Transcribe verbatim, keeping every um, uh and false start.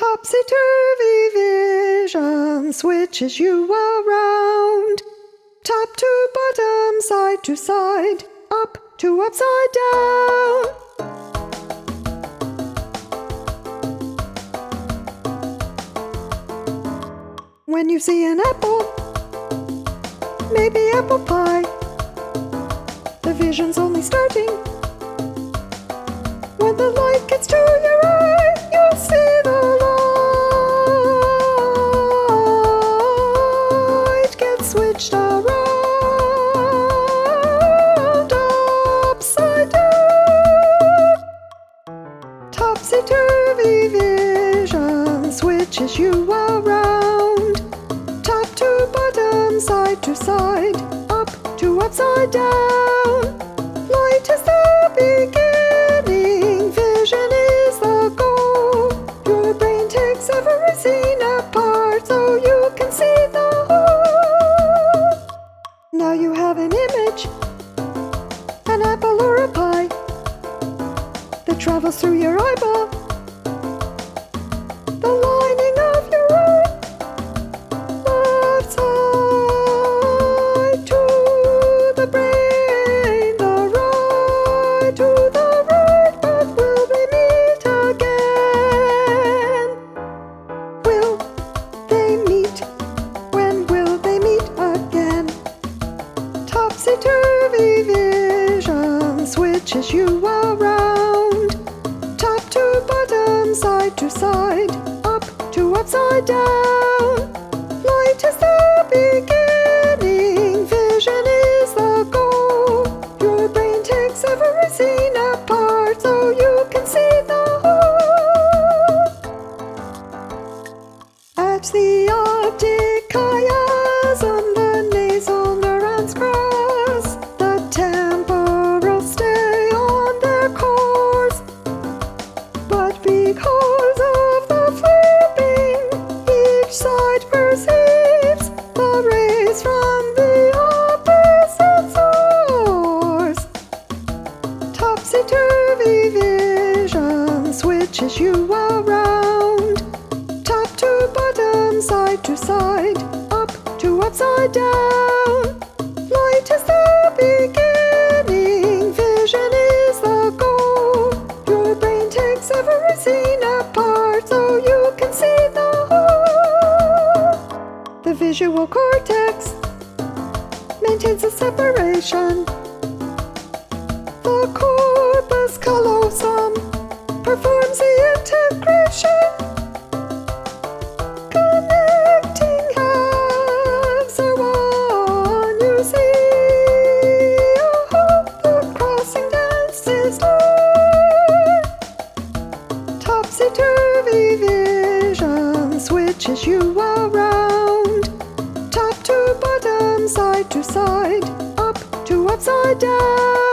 Topsy-turvy vision switches you around. Top to bottom, side to side, up to upside down. When you see an apple, maybe apple pie, the vision's only starting. When the light gets to your eye, you'll see the light get switched around, upside down. Topsy-turvy vision switches you around. Top to bottom, side to side, up to upside down. Light is the beginning, vision is the goal. Your brain takes every scene apart so you can see the whole. Now you have an image, an apple or a pie, that travels through your eyeball, the lining of your eye, left side to the brain, the right to the right, but will they meet again? Will they meet? When will they meet again? Topsy-turvy vision switches you around. Top to bottom, side to side, up to upside down. Light is the beginning, vision is the goal. Your brain takes every scene apart so you can see the whole. At the optic chiasm, the nasal neurons cross, the temporal stay on their course. But because of the flipping, each side perceives the rays from the opposite source. Topsy-turvy vision switches you around. Top to bottom, side to side, up to upside down. Light is the beginning, vision is the goal. Your brain takes every scene apart so you can see the whole. The visual cortex maintains a separation. The corpus callosum performs the integration. Connecting halves are one, you see. Oh, the crossing dance is done. Topsy-turvy vision switches you around. Top to bottom, side to side, up to upside down.